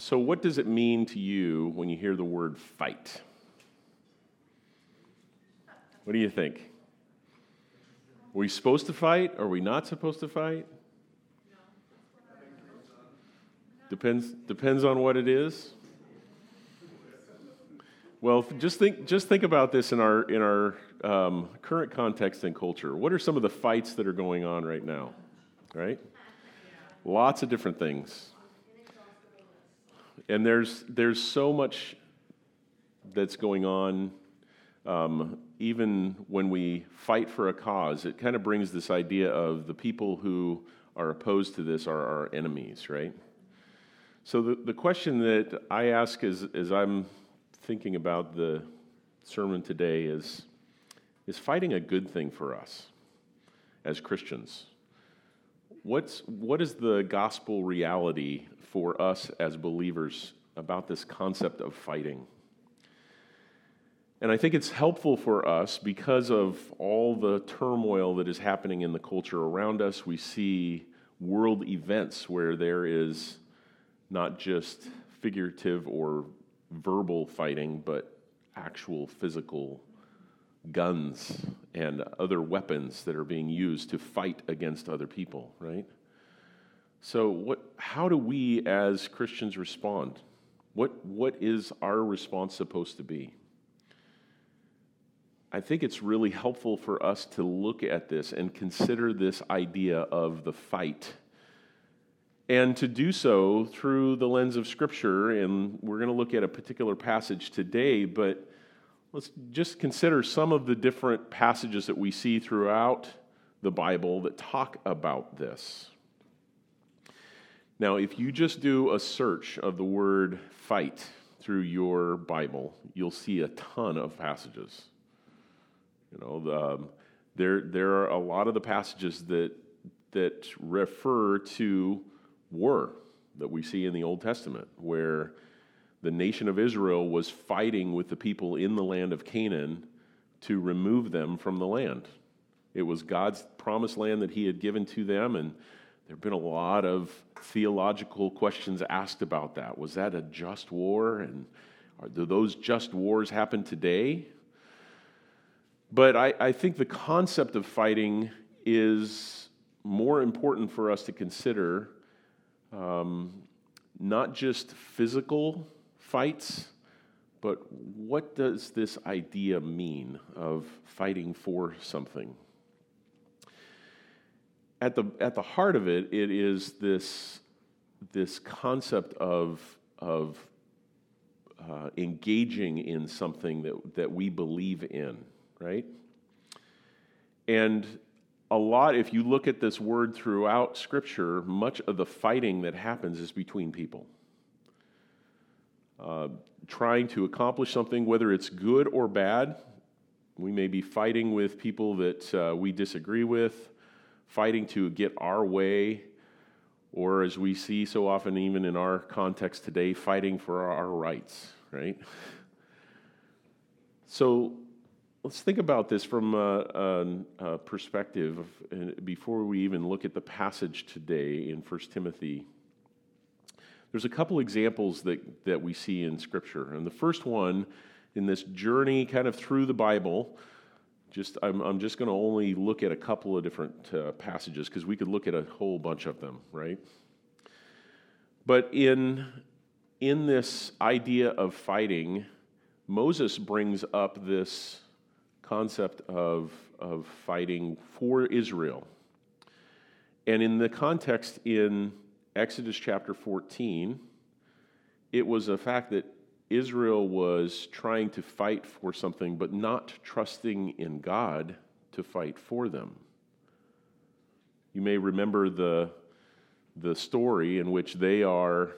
So what does it mean to you when you hear the word fight? What do you think? Are we supposed to fight? Are we not supposed to fight? Depends on what it is. Well, just think about this in our current context and culture. What are some of the fights that are going on right now? Right? Lots of different things. And there's so much that's going on. Even when we fight for a cause, it kind of brings this idea of the people who are opposed to this are our enemies, right? So the question that I ask as I'm thinking about the sermon today is fighting a good thing for us as Christians? What is the gospel reality for us as believers about this concept of fighting? And I think it's helpful for us because of all the turmoil that is happening in the culture around us. We see world events where there is not just figurative or verbal fighting, but actual physical guns and other weapons that are being used to fight against other people, right? So how do we as Christians respond? What is our response supposed to be? I think it's really helpful for us to look at this and consider this idea of the fight, and to do so through the lens of Scripture. And we're going to look at a particular passage today, but let's just consider some of the different passages that we see throughout the Bible that talk about this. Now, if you just do a search of the word fight through your Bible, you'll see a ton of passages. There are a lot of the passages that refer to war that we see in the Old Testament, where the nation of Israel was fighting with the people in the land of Canaan to remove them from the land. It was God's promised land that He had given to them, and there have been a lot of theological questions asked about that. Was that a just war? And do those just wars happen today? But I think the concept of fighting is more important for us to consider, not just physical fights, but what does this idea mean of fighting for something? At the heart of it is this concept of engaging in something that we believe in. Right? And a lot, if you look at this word throughout Scripture, much of the fighting that happens is between people. Trying to accomplish something, whether it's good or bad. We may be fighting with people that we disagree with, fighting to get our way, or as we see so often even in our context today, fighting for our rights, right? So let's think about this from a perspective before we even look at the passage today in 1 Timothy. There's a couple examples that we see in Scripture. And the first one, in this journey kind of through the Bible, I'm just going to only look at a couple of different passages because we could look at a whole bunch of them, right? But in this idea of fighting, Moses brings up this concept of fighting for Israel. And in the context in Exodus chapter 14, it was a fact that Israel was trying to fight for something, but not trusting in God to fight for them. You may remember the story in which they have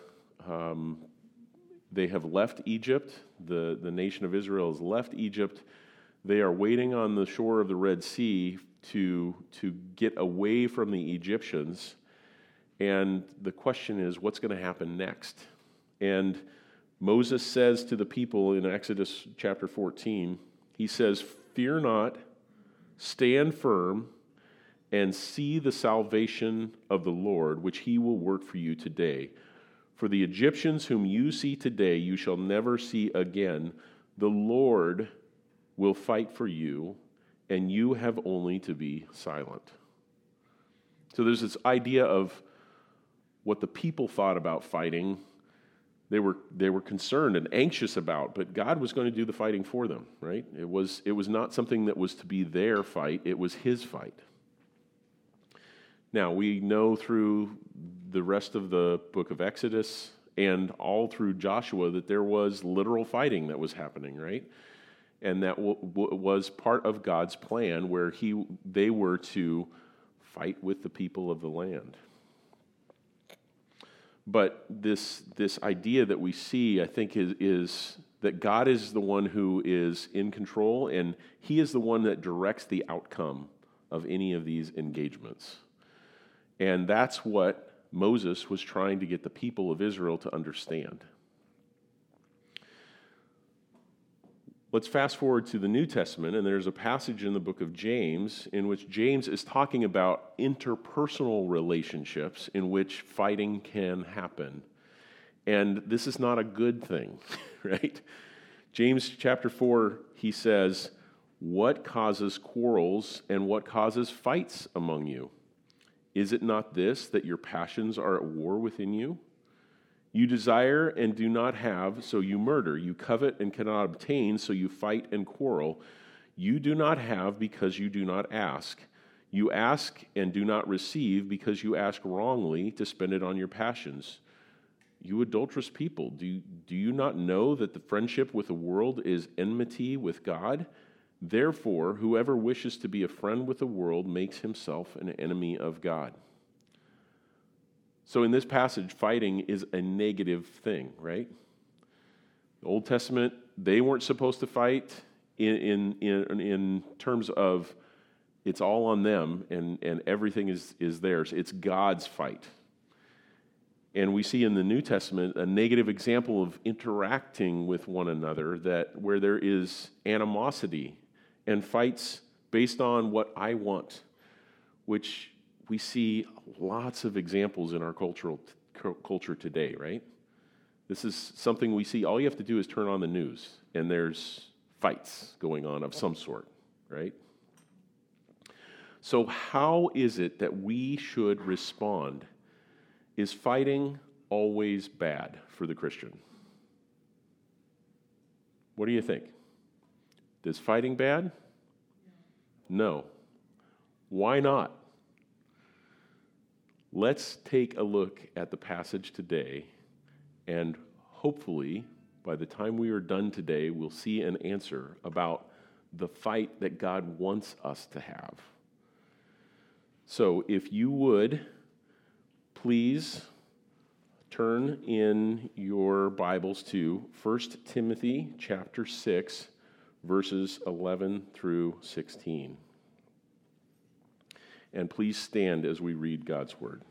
left Egypt. The nation of Israel has left Egypt. They are waiting on the shore of the Red Sea to get away from the Egyptians. And the question is, what's going to happen next? And Moses says to the people in Exodus chapter 14, he says, "Fear not, stand firm, and see the salvation of the Lord, which He will work for you today. For the Egyptians whom you see today, you shall never see again. The Lord will fight for you, and you have only to be silent." So there's this idea of what the people thought about fighting. They were concerned and anxious about, but God was going to do the fighting for them, right? It was not something that was to be their fight, it was his fight. Now, we know through the rest of the book of Exodus and all through Joshua that there was literal fighting that was happening, right? And that was part of God's plan where they were to fight with the people of the land. But this idea that we see, I think, is that God is the one who is in control, and he is the one that directs the outcome of any of these engagements. And that's what Moses was trying to get the people of Israel to understand. Let's fast forward to the New Testament, and there's a passage in the book of James in which James is talking about interpersonal relationships in which fighting can happen. And this is not a good thing, right? James chapter 4, he says, "What causes quarrels and what causes fights among you? Is it not this, that your passions are at war within you? You desire and do not have, so you murder. You covet and cannot obtain, so you fight and quarrel. You do not have because you do not ask. You ask and do not receive because you ask wrongly to spend it on your passions. You adulterous people, do you not know that the friendship with the world is enmity with God? Therefore, whoever wishes to be a friend with the world makes himself an enemy of God." So in this passage, fighting is a negative thing, right? The Old Testament, they weren't supposed to fight in terms of it's all on them and everything is theirs. It's God's fight. And we see in the New Testament a negative example of interacting with one another where there is animosity and fights based on what I want, which we see lots of examples in our culture today, right? This is something we see. All you have to do is turn on the news, and there's fights going on of some sort, right? So how is it that we should respond? Is fighting always bad for the Christian? What do you think? Is fighting bad? No. Why not? Let's take a look at the passage today, and hopefully, by the time we are done today, we'll see an answer about the fight that God wants us to have. So, if you would, please turn in your Bibles to 1 Timothy chapter 6, verses 11 through 16. And please stand as we read God's word.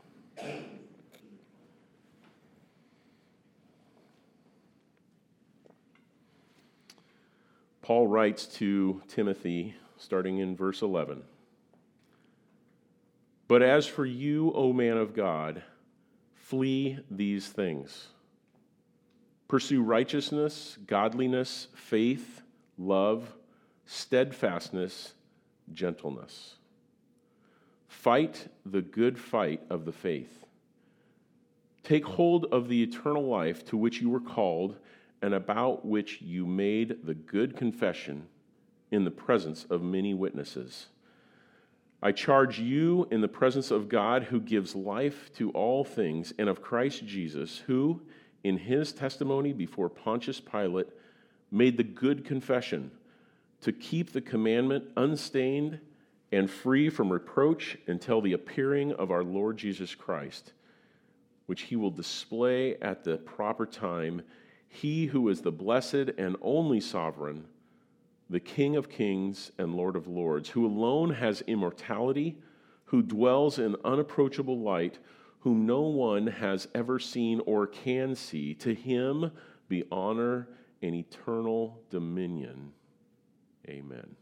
Paul writes to Timothy, starting in verse 11, "But as for you, O man of God, flee these things. Pursue righteousness, godliness, faith, love, steadfastness, gentleness. Fight the good fight of the faith. Take hold of the eternal life to which you were called and about which you made the good confession in the presence of many witnesses. I charge you in the presence of God who gives life to all things and of Christ Jesus, who, in his testimony before Pontius Pilate, made the good confession to keep the commandment unstained and free from reproach until the appearing of our Lord Jesus Christ, which he will display at the proper time, he who is the blessed and only sovereign, the King of kings and Lord of lords, who alone has immortality, who dwells in unapproachable light, whom no one has ever seen or can see. To him be honor and eternal dominion. Amen."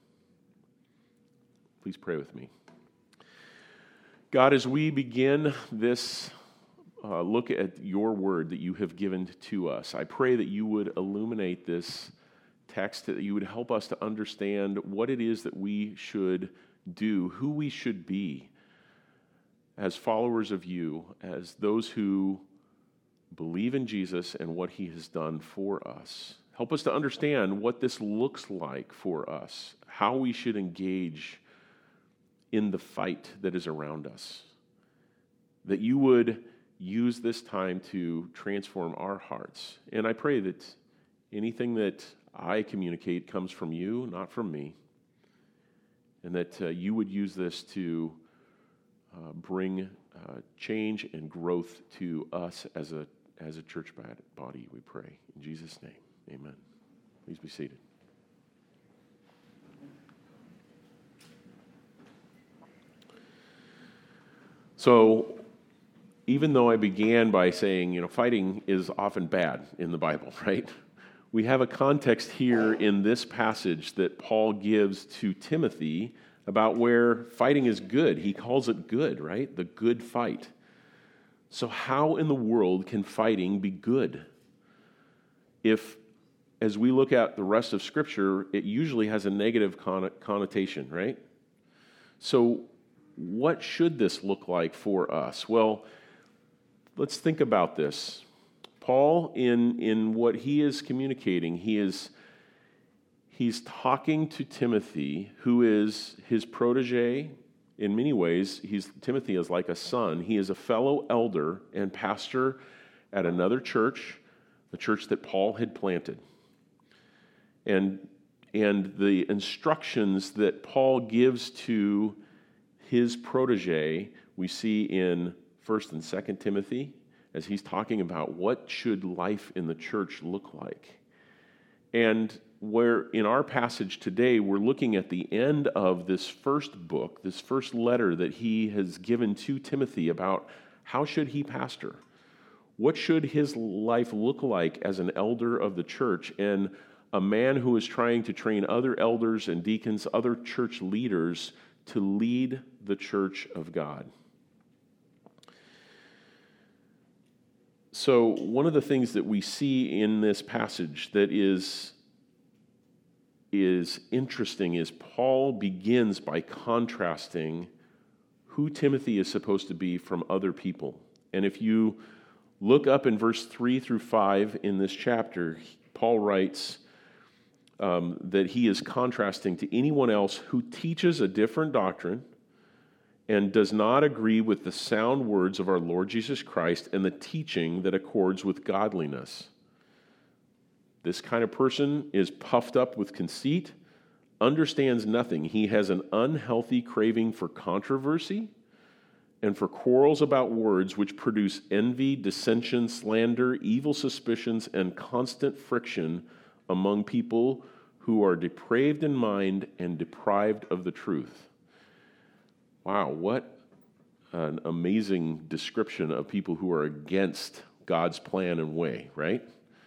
Please pray with me. God, as we begin this look at your word that you have given to us. I pray that you would illuminate this text, that you would help us to understand what it is that we should do, who we should be as followers of you, as those who believe in Jesus and what he has done for us. Help us to understand what this looks like for us, how we should engage in the fight that is around us. That you would use this time to transform our hearts. And I pray that anything that I communicate comes from you, not from me. And that you would use this to bring change and growth to us as a church body, we pray. In Jesus' name, amen. Please be seated. So, even though I began by saying, fighting is often bad in the Bible, right? We have a context here in this passage that Paul gives to Timothy about where fighting is good. He calls it good, right? The good fight. So how in the world can fighting be good? If, as we look at the rest of Scripture, it usually has a negative connotation, right? So what should this look like for us? Well, let's think about this. Paul, in what he is communicating, he's talking to Timothy, who is his protege. In many ways, Timothy is like a son. He is a fellow elder and pastor at another church, the church that Paul had planted. And the instructions that Paul gives to his protege, we see in 1st and 2nd Timothy, as he's talking about what should life in the church look like. And where in our passage today, we're looking at the end of this first book, this first letter that he has given to Timothy about how should he pastor? What should his life look like as an elder of the church and a man who is trying to train other elders and deacons, other church leaders to lead the church of God? So one of the things that we see in this passage that is interesting is Paul begins by contrasting who Timothy is supposed to be from other people. And if you look up in verse 3 through 5 in this chapter, Paul writes that he is contrasting to anyone else who teaches a different doctrine and does not agree with the sound words of our Lord Jesus Christ and the teaching that accords with godliness. This kind of person is puffed up with conceit, understands nothing. He has an unhealthy craving for controversy and for quarrels about words which produce envy, dissension, slander, evil suspicions, and constant friction among people who are depraved in mind and deprived of the truth. Wow, what an amazing description of people who are against God's plan and way, right?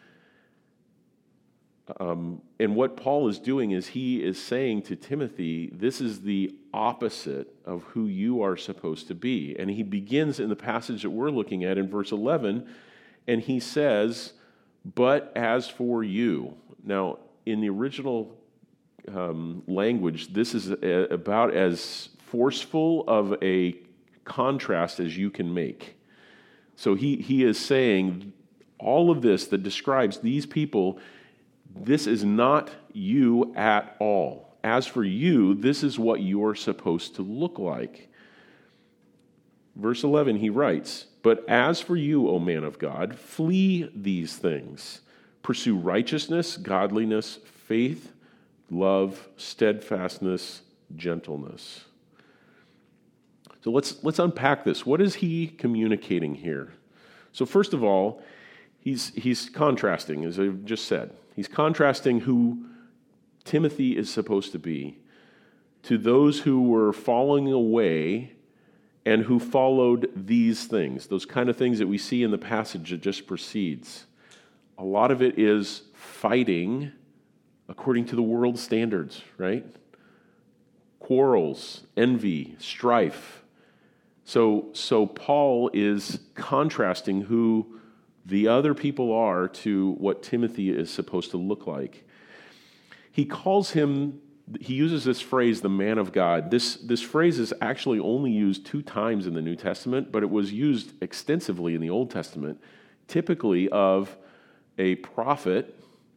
And what Paul is doing is he is saying to Timothy, this is the opposite of who you are supposed to be. And he begins in the passage that we're looking at in verse 11, and he says, but as for you. Now, in the original language, this is about as forceful of a contrast as you can make. So he is saying all of this that describes these people, this is not you at all. As for you, this is what you're supposed to look like. Verse 11, he writes, but as for you, O man of God, flee these things. Pursue righteousness, godliness, faith, love, steadfastness, gentleness. So let's unpack this. What is he communicating here? So first of all, he's contrasting, as I've just said. He's contrasting who Timothy is supposed to be to those who were falling away and who followed these things, those kind of things that we see in the passage that just precedes. A lot of it is fighting according to the world's standards, right? Quarrels, envy, strife, So Paul is contrasting who the other people are to what Timothy is supposed to look like. He uses this phrase, the man of God. This phrase is actually only used 2 times in the New Testament, but it was used extensively in the Old Testament, typically of a prophet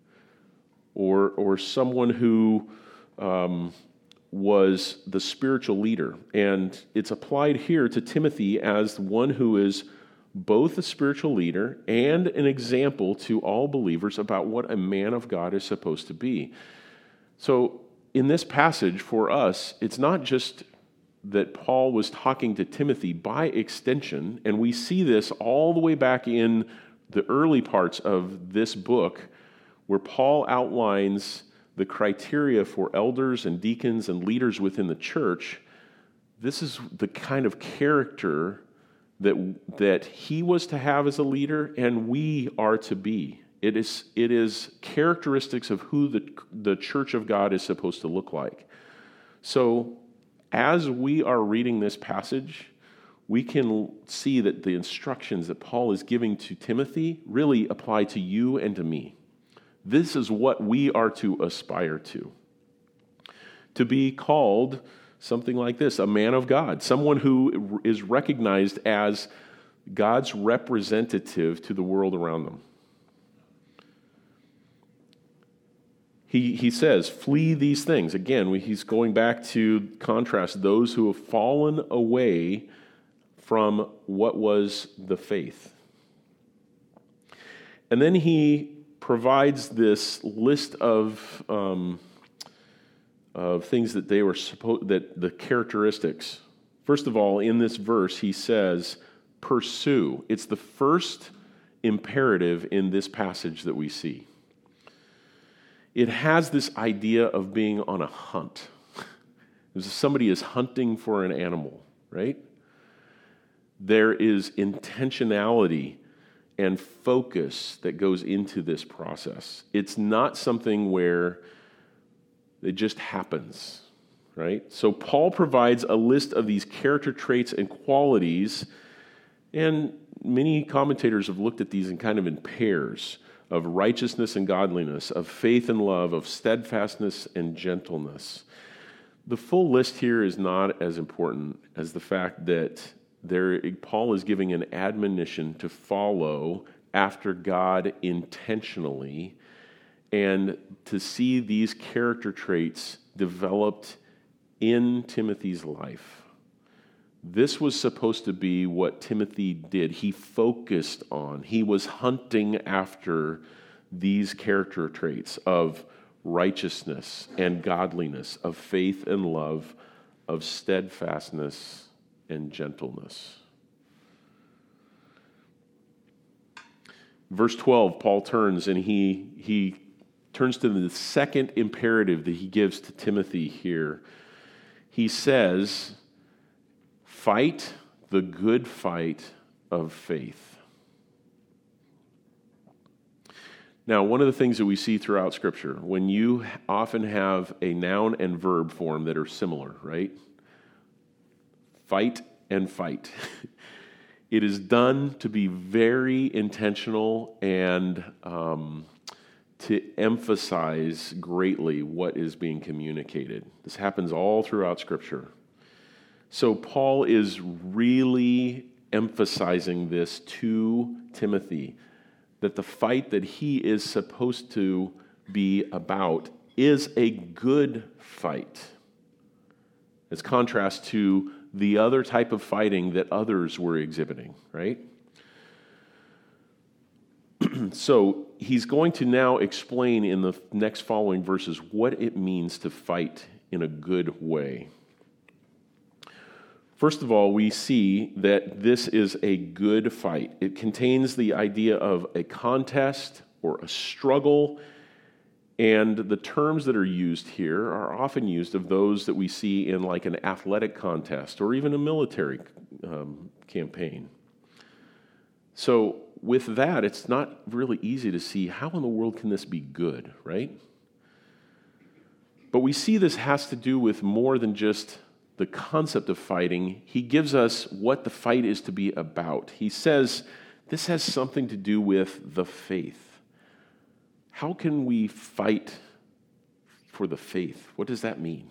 or someone who was the spiritual leader. And it's applied here to Timothy as one who is both a spiritual leader and an example to all believers about what a man of God is supposed to be. So in this passage for us, it's not just that Paul was talking to Timothy by extension, and we see this all the way back in the early parts of this book where Paul outlines the criteria for elders and deacons and leaders within the church. This is the kind of character that he was to have as a leader and we are to be. It is characteristics of who the church of God is supposed to look like. So as we are reading this passage, we can see that the instructions that Paul is giving to Timothy really apply to you and to me. This is what we are to aspire to. To be called something like this, a man of God, someone who is recognized as God's representative to the world around them. He says, flee these things. Again, he's going back to contrast those who have fallen away from what was the faith. And then he provides this list of things that they were that the characteristics. First of all, in this verse, he says, pursue. It's the first imperative in this passage that we see. It has this idea of being on a hunt. As if somebody is hunting for an animal, right? There is intentionality and focus that goes into this process. It's not something where it just happens, right? So Paul provides a list of these character traits and qualities, and many commentators have looked at these in kind of in pairs of righteousness and godliness, of faith and love, of steadfastness and gentleness. The full list here is not as important as the fact that Paul is giving an admonition to follow after God intentionally and to see these character traits developed in Timothy's life. This was supposed to be what Timothy did. He focused on, he was hunting after these character traits of righteousness and godliness, of faith and love, of steadfastness and gentleness. Verse 12, Paul turns and he turns to the second imperative that he gives to Timothy here. He says, fight the good fight of faith. Now, one of the things that we see throughout Scripture, when you often have a noun and verb form that are similar, right? Fight and fight. It is done to be very intentional and to emphasize greatly what is being communicated. This happens all throughout Scripture. So Paul is really emphasizing this to Timothy, that the fight that he is supposed to be about is a good fight, as contrast to the other type of fighting that others were exhibiting, right? So he's going to now explain in the next following verses what it means to fight in a good way. First of all, we see that this is a good fight. It contains the idea of a contest or a struggle, and the terms that are used here are often used of those that we see in like an athletic contest or even a military campaign. So with that, it's not really easy to see how in the world can this be good, right? But we see this has to do with more than just the concept of fighting, he gives us what the fight is to be about. He says this has something to do with the faith. How can we fight for the faith? What does that mean?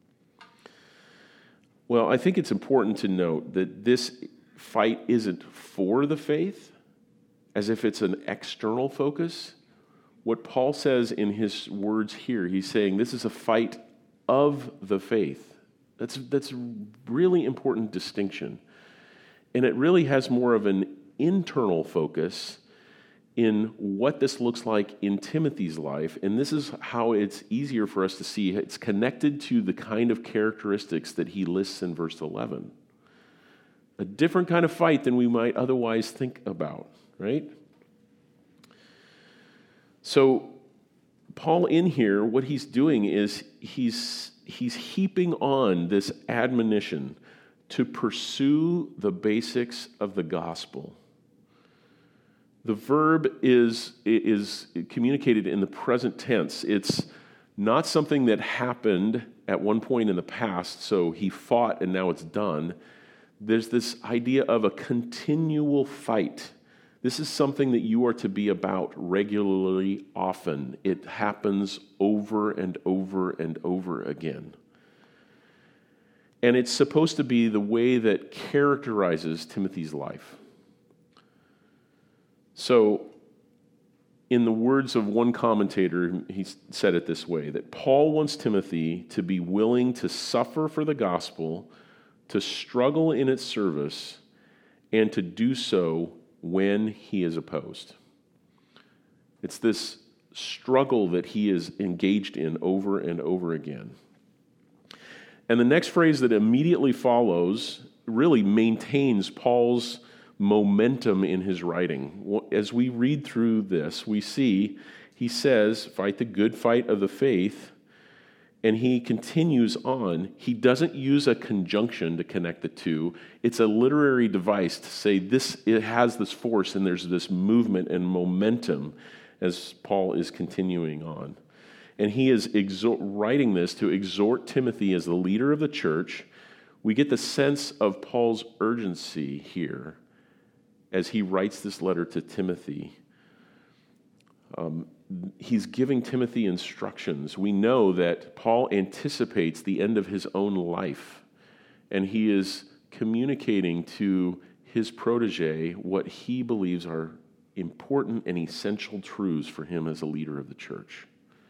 Well, I think it's important to note that this fight isn't for the faith, as if it's an external focus. What Paul says in his words here, he's saying this is a fight of the faith. That's a really important distinction. And it really has more of an internal focus in what this looks like in Timothy's life. And this is how it's easier for us to see. It's connected to the kind of characteristics that he lists in verse 11. A different kind of fight than we might otherwise think about, right? So Paul in here, what he's doing is he's heaping on this admonition to pursue the basics of the gospel. The verb is communicated in the present tense. It's not something that happened at one point in the past, so he fought and now it's done. There's this idea of a continual fight. This is something that you are to be about regularly, often. It happens over and over and over again. And it's supposed to be the way that characterizes Timothy's life. So, in the words of one commentator, he said it this way, that Paul wants Timothy to be willing to suffer for the gospel, to struggle in its service, and to do so when he is opposed. It's this struggle that he is engaged in over and over again. And the next phrase that immediately follows really maintains Paul's momentum in his writing. As we read through this, we see he says, fight the good fight of the faith, and he continues on. He doesn't use a conjunction to connect the two. It's a literary device to say it has this force and there's this movement and momentum as Paul is continuing on. And he is writing this to exhort Timothy as the leader of the church. We get the sense of Paul's urgency here as he writes this letter to Timothy. He's giving Timothy instructions. We know that Paul anticipates the end of his own life, and he is communicating to his protege what he believes are important and essential truths for him as a leader of the church.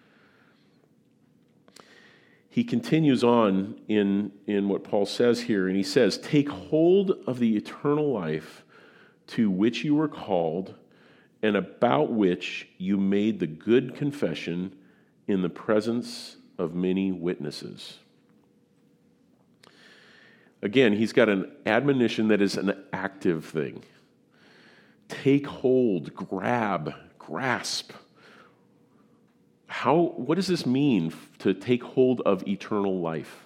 He continues on in what Paul says here, and he says, "Take hold of the eternal life to which you were called, and about which you made the good confession in the presence of many witnesses." Again, he's got an admonition that is an active thing. Take hold, grasp. What does this mean to take hold of eternal life?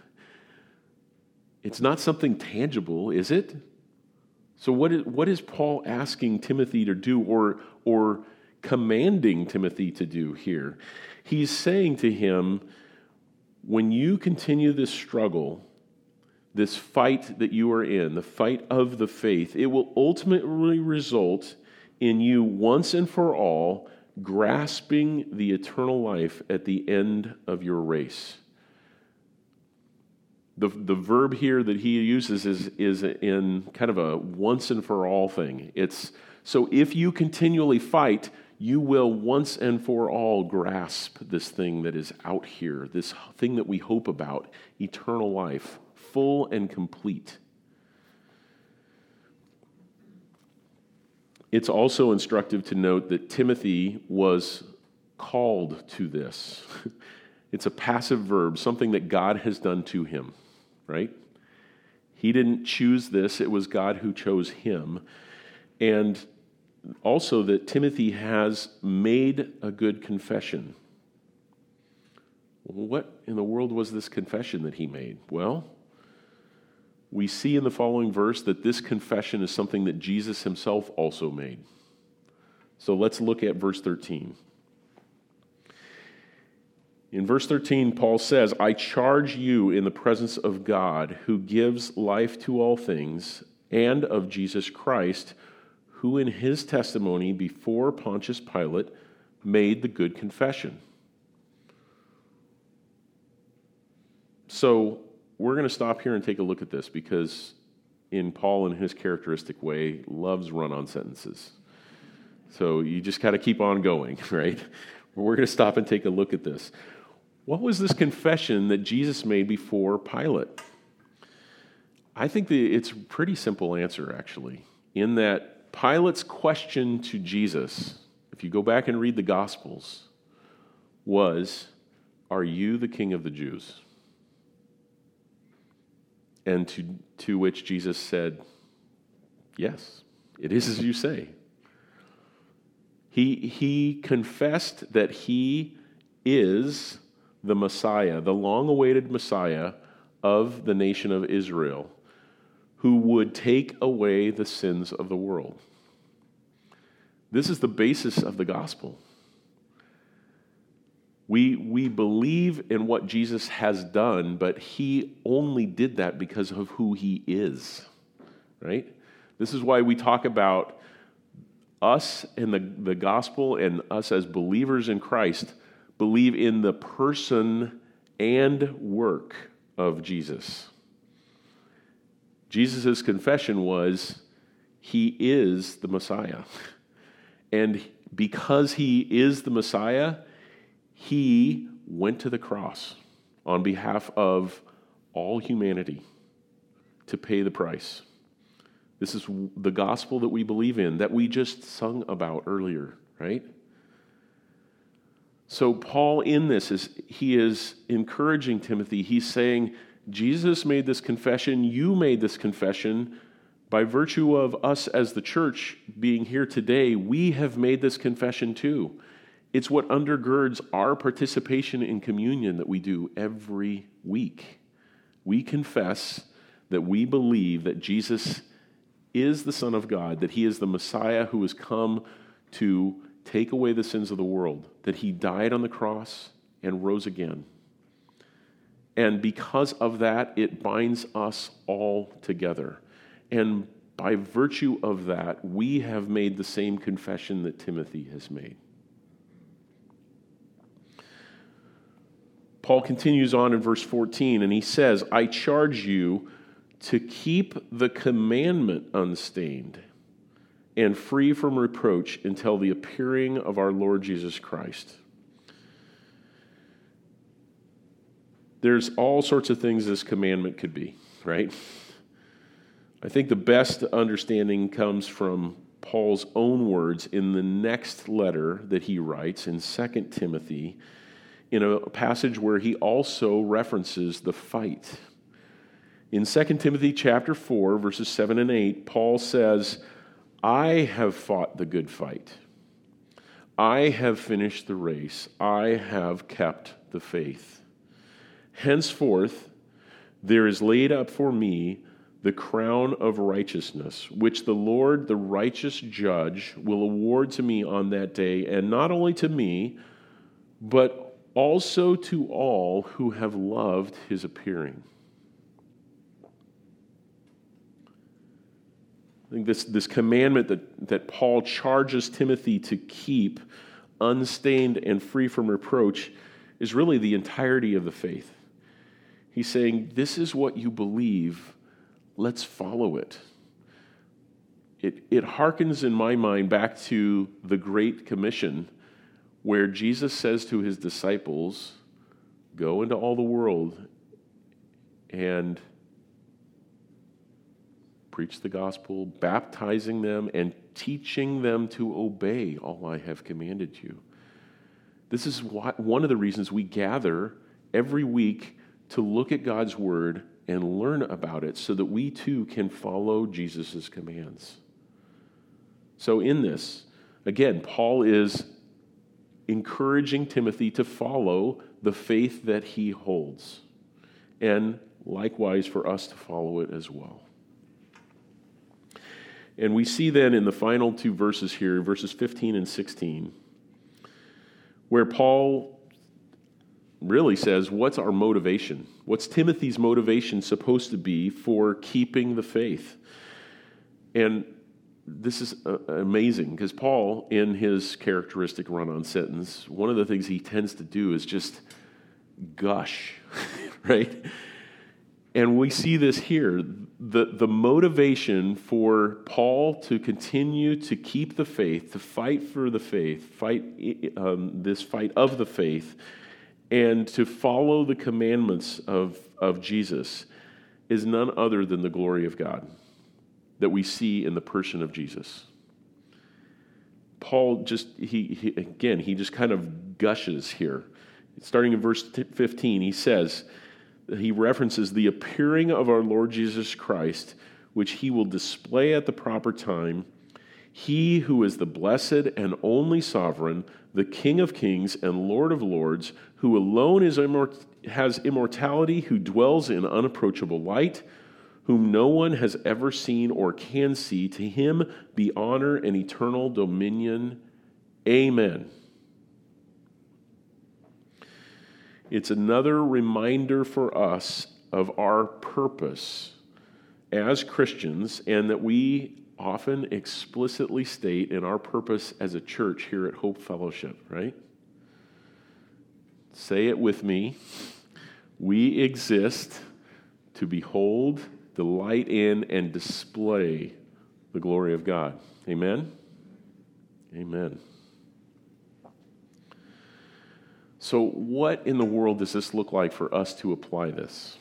It's not something tangible, is it? So what is Paul asking Timothy to do or commanding Timothy to do here? He's saying to him, when you continue this struggle, this fight that you are in, the fight of the faith, it will ultimately result in you once and for all grasping the eternal life at the end of your race. The verb here that he uses is in kind of a once and for all thing. It's so if you continually fight, you will once and for all grasp this thing that is out here, this thing that we hope about, eternal life, full and complete. It's also instructive to note that Timothy was called to this. It's a passive verb, something that God has done to him, right? He didn't choose this, it was God who chose him. And also that Timothy has made a good confession. What in the world was this confession that he made? Well, we see in the following verse that this confession is something that Jesus himself also made. So let's look at verse 13. In verse 13, Paul says, I charge you in the presence of God, who gives life to all things, and of Jesus Christ, who in his testimony before Pontius Pilate made the good confession. So we're going to stop here and take a look at this, because in Paul, in his characteristic way, loves run-on sentences. So you just got to keep on going, right? We're going to stop and take a look at this. What was this confession that Jesus made before Pilate? I think it's a pretty simple answer, actually, in that Pilate's question to Jesus, if you go back and read the Gospels, was, are you the King of the Jews? And to which Jesus said, yes, it is as you say. He confessed that he is the Messiah, the long-awaited Messiah of the nation of Israel, who would take away the sins of the world. This is the basis of the gospel. We believe in what Jesus has done, but he only did that because of who he is, right? This is why we talk about us in the gospel, and us as believers in Christ believe in the person and work of Jesus. Jesus' confession was, he is the Messiah. And because he is the Messiah, he went to the cross on behalf of all humanity to pay the price. This is the gospel that we believe in, that we just sung about earlier, right? So Paul in this, he is encouraging Timothy. He's saying, Jesus made this confession, you made this confession. By virtue of us as the church being here today, we have made this confession too. It's what undergirds our participation in communion that we do every week. We confess that we believe that Jesus is the Son of God, that he is the Messiah who has come to take away the sins of the world, that he died on the cross and rose again. And because of that, it binds us all together. And by virtue of that, we have made the same confession that Timothy has made. Paul continues on in verse 14, and he says, I charge you to keep the commandment unstained and free from reproach until the appearing of our Lord Jesus Christ. There's all sorts of things this commandment could be, right? I think the best understanding comes from Paul's own words in the next letter that he writes in 2 Timothy, in a passage where he also references the fight. In 2 Timothy chapter 4, verses 7 and 8, Paul says, I have fought the good fight. I have finished the race. I have kept the faith. Henceforth, there is laid up for me the crown of righteousness, which the Lord, the righteous judge, will award to me on that day, and not only to me, but also to all who have loved his appearing. I think this commandment that Paul charges Timothy to keep, unstained and free from reproach, is really the entirety of the faith. He's saying, this is what you believe, let's follow it. It harkens in my mind back to the Great Commission, where Jesus says to his disciples, go into all the world and preach the gospel, baptizing them and teaching them to obey all I have commanded you. This is one of the reasons we gather every week to look at God's word and learn about it so that we too can follow Jesus' commands. So in this, again, Paul is encouraging Timothy to follow the faith that he holds, and likewise for us to follow it as well. And we see then in the final two verses here, verses 15 and 16, where Paul really says, what's our motivation? What's Timothy's motivation supposed to be for keeping the faith? And this is amazing because Paul, in his characteristic run-on sentence, one of the things he tends to do is just gush, right? And we see this here. The motivation for Paul to continue to keep the faith, to fight for the faith, this fight of the faith, and to follow the commandments of Jesus is none other than the glory of God that we see in the person of Jesus. Paul he just kind of gushes here. Starting in verse 15, he references the appearing of our Lord Jesus Christ, which he will display at the proper time. He who is the blessed and only sovereign, the King of kings and Lord of lords, who alone has immortality, who dwells in unapproachable light, whom no one has ever seen or can see. To him be honor and eternal dominion. Amen. It's another reminder for us of our purpose as Christians, and that we often explicitly state in our purpose as a church here at Hope Fellowship, right? Say it with me. We exist to behold, delight in, and display the glory of God. Amen? Amen. So what in the world does this look like for us to apply this?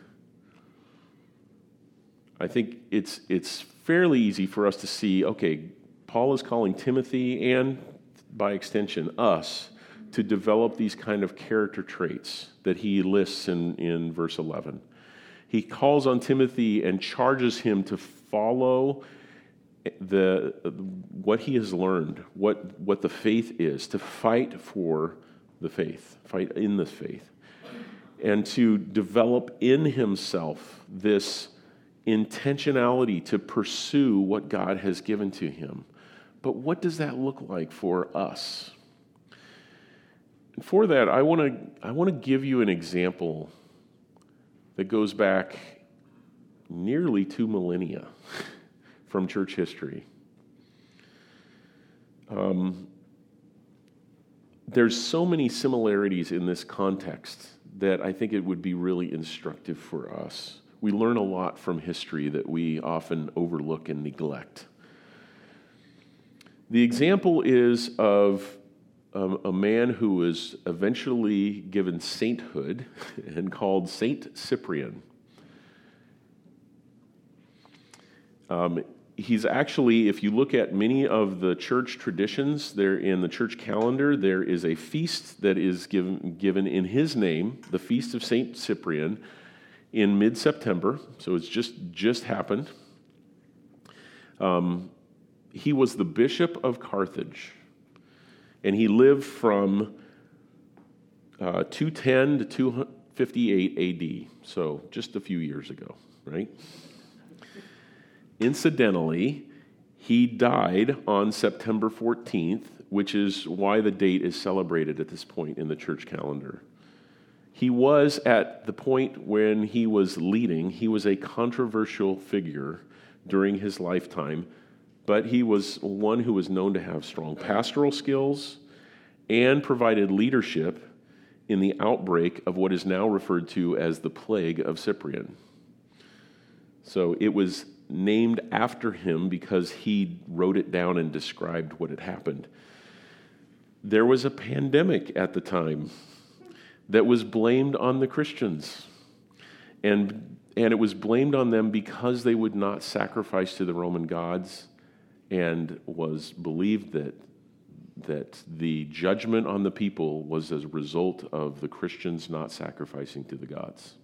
I think it's fairly easy for us to see, okay, Paul is calling Timothy and, by extension, us, to develop these kind of character traits that he lists in verse 11. He calls on Timothy and charges him to follow what he has learned, what the faith is, to fight for the faith, fight in the faith, and to develop in himself this intentionality to pursue what God has given to him. But what does that look like for us? And for that, I want to give you an example that goes back nearly 2 millennia from church history. There's so many similarities in this context that I think it would be really instructive for us. We learn a lot from history that we often overlook and neglect. The example is of a man who was eventually given sainthood and called Saint Cyprian. He's actually, if you look at many of the church traditions, there in the church calendar, there is a feast that is given in his name, the Feast of Saint Cyprian, in mid-September. So it's just happened. He was the bishop of Carthage, and he lived from 210 to 258 AD, so just a few years ago, right? Incidentally, he died on September 14th, which is why the date is celebrated at this point in the church calendar. He was, at the point when he was leading, he was a controversial figure during his lifetime, but he was one who was known to have strong pastoral skills and provided leadership in the outbreak of what is now referred to as the Plague of Cyprian. So it was named after him because he wrote it down and described what had happened. There was a pandemic at the time that was blamed on the Christians. And it was blamed on them because they would not sacrifice to the Roman gods, and was believed that the judgment on the people was as a result of the Christians not sacrificing to the gods.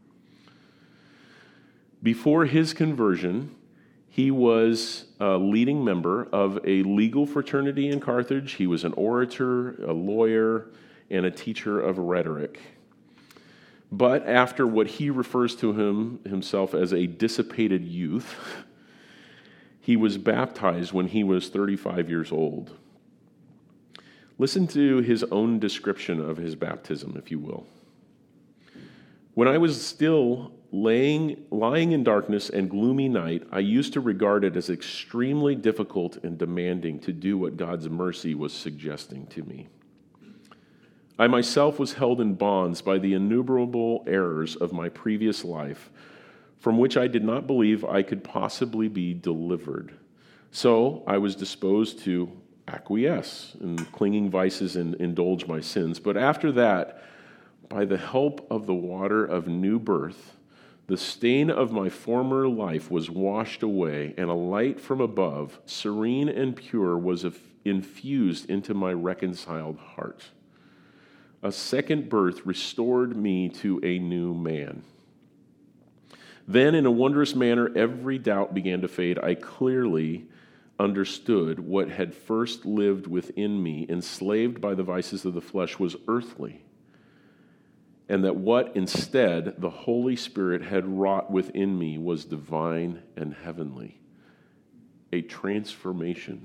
Before his conversion, he was a leading member of a legal fraternity in Carthage. He was an orator, a lawyer, and a teacher of rhetoric. But after what he refers to himself as a dissipated youth, he was baptized when he was 35 years old. Listen to his own description of his baptism, if you will. When I was still lying in darkness and gloomy night, I used to regard it as extremely difficult and demanding to do what God's mercy was suggesting to me. I myself was held in bonds by the innumerable errors of my previous life, from which I did not believe I could possibly be delivered. So I was disposed to acquiesce in clinging vices and indulge my sins. But after that, by the help of the water of new birth, the stain of my former life was washed away, and a light from above, serene and pure, was infused into my reconciled heart. A second birth restored me to a new man. Then, in a wondrous manner, every doubt began to fade. I clearly understood what had first lived within me, enslaved by the vices of the flesh, was earthly, and that what instead the Holy Spirit had wrought within me was divine and heavenly. A transformation.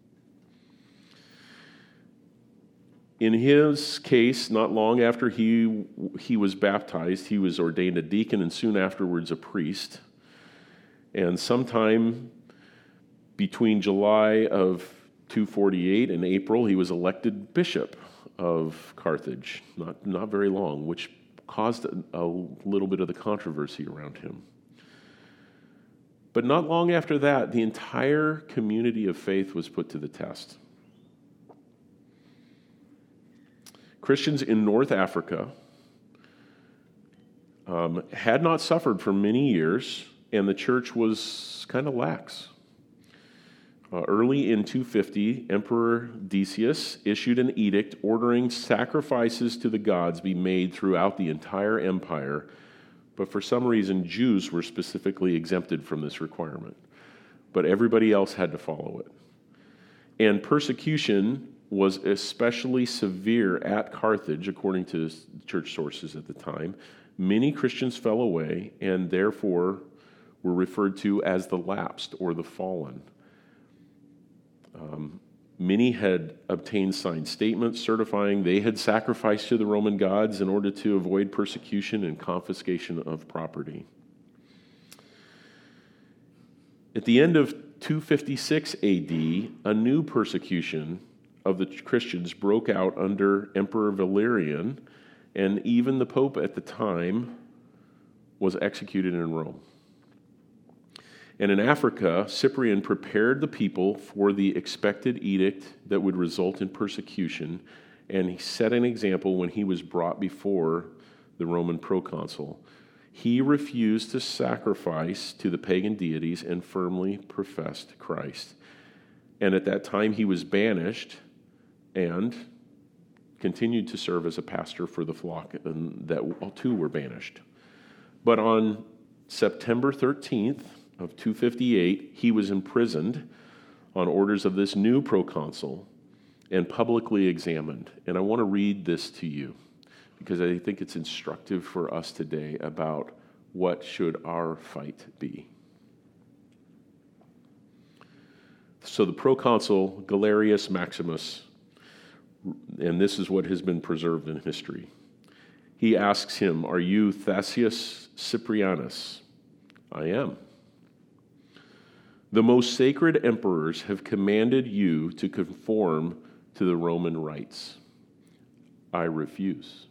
In his case, not long after he was baptized, he was ordained a deacon and soon afterwards a priest. And sometime between July of 248 and April, he was elected bishop of Carthage. Not very long, which caused a little bit of the controversy around him. But not long after that, the entire community of faith was put to the test. Christians in North Africa had not suffered for many years, and the church was kind of lax. Early in 250, Emperor Decius issued an edict ordering sacrifices to the gods be made throughout the entire empire, but for some reason, Jews were specifically exempted from this requirement. But everybody else had to follow it. And persecution was especially severe at Carthage, according to church sources at the time. Many Christians fell away and therefore were referred to as the lapsed or the fallen. Many had obtained signed statements certifying they had sacrificed to the Roman gods in order to avoid persecution and confiscation of property. At the end of 256 AD, a new persecution of the Christians broke out under Emperor Valerian, and even the Pope at the time was executed in Rome. And in Africa, Cyprian prepared the people for the expected edict that would result in persecution, and he set an example when he was brought before the Roman proconsul. He refused to sacrifice to the pagan deities and firmly professed Christ. And at that time, he was banished and continued to serve as a pastor for the flock, and that too were banished. But on September 13th of 258, he was imprisoned on orders of this new proconsul and publicly examined. And I want to read this to you because I think it's instructive for us today about what should our fight be. So the proconsul Galerius Maximus, and this is what has been preserved in history. He asks him, "Are you Thasius Cyprianus?" "I am." "The most sacred emperors have commanded you to conform to the Roman rites." "I refuse."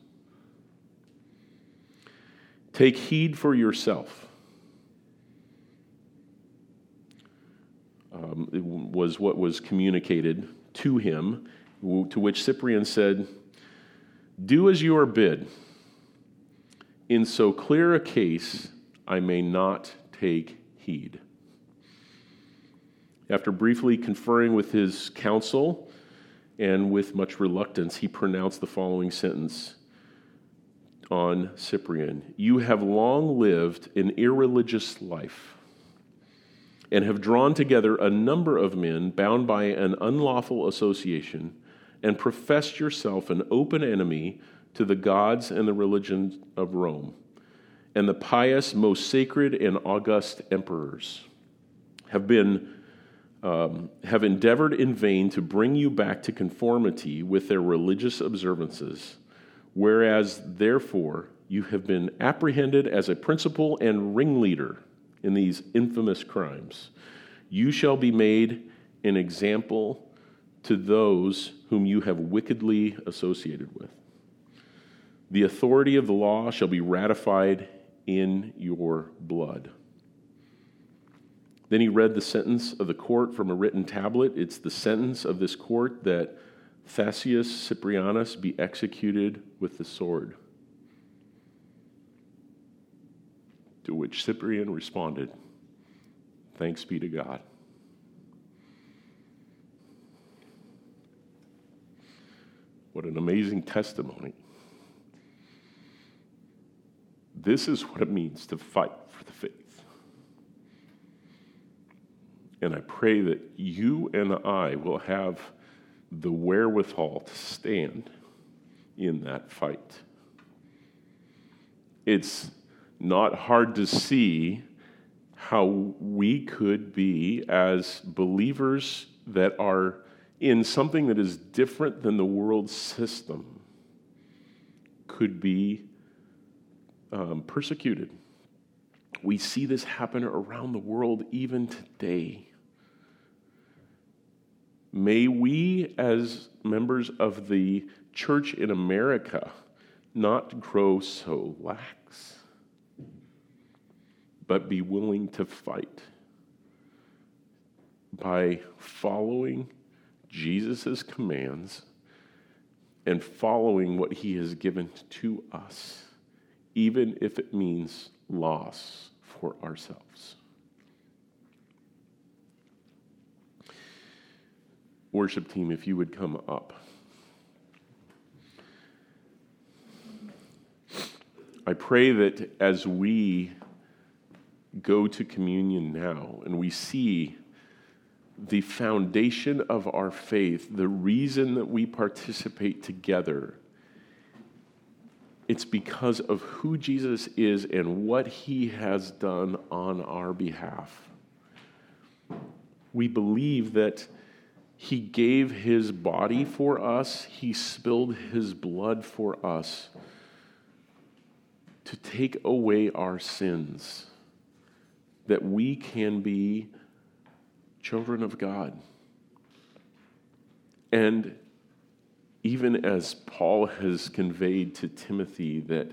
"Take heed for yourself." It was what was communicated to him, to which Cyprian said, "Do as you are bid. In so clear a case, I may not take heed." After briefly conferring with his council and with much reluctance, he pronounced the following sentence on Cyprian: "You have long lived an irreligious life and have drawn together a number of men bound by an unlawful association and professed yourself an open enemy to the gods and the religion of Rome, and the pious, most sacred, and august emperors have been have endeavored in vain to bring you back to conformity with their religious observances, whereas, therefore, you have been apprehended as a principal and ringleader in these infamous crimes. You shall be made an example to those whom you have wickedly associated with. The authority of the law shall be ratified in your blood. Then he read the sentence of the court from a written tablet. It's the sentence of this court that Thascius Cyprianus be executed with the sword. To which Cyprian responded, "Thanks be to God." What an amazing testimony. This is what it means to fight for the faith. And I pray that you and I will have the wherewithal to stand in that fight. It's not hard to see how we could be, as believers that are in something that is different than the world system, could be persecuted. We see this happen around the world even today. May we, as members of the church in America, not grow so lax, but be willing to fight by following Jesus' commands and following what he has given to us, even if it means loss for ourselves. Worship team, if you would come up. I pray that as we go to communion now and we see the foundation of our faith, the reason that we participate together, it's because of who Jesus is and what he has done on our behalf. We believe that he gave his body for us, he spilled his blood for us to take away our sins, that we can be children of God. And even as Paul has conveyed to Timothy, that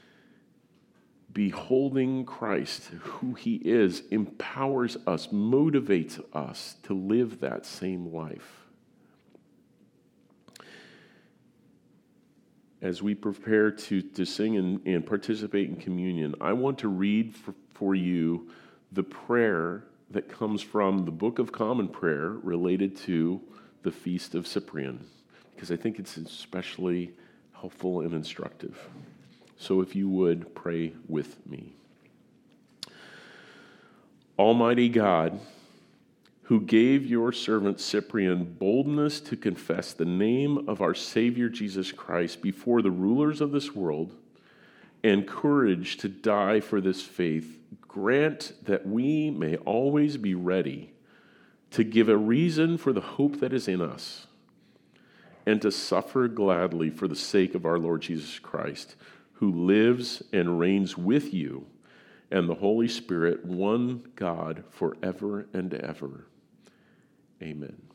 beholding Christ, who he is, empowers us, motivates us to live that same life. As we prepare to sing and participate in communion, I want to read for you the prayer that comes from the Book of Common Prayer related to the Feast of Cyprian, because I think it's especially helpful and instructive. So if you would pray with me. Almighty God, who gave your servant Cyprian boldness to confess the name of our Savior Jesus Christ before the rulers of this world, and courage to die for this faith, grant that we may always be ready to give a reason for the hope that is in us, and to suffer gladly for the sake of our Lord Jesus Christ, who lives and reigns with you and the Holy Spirit, one God, forever and ever. Amen.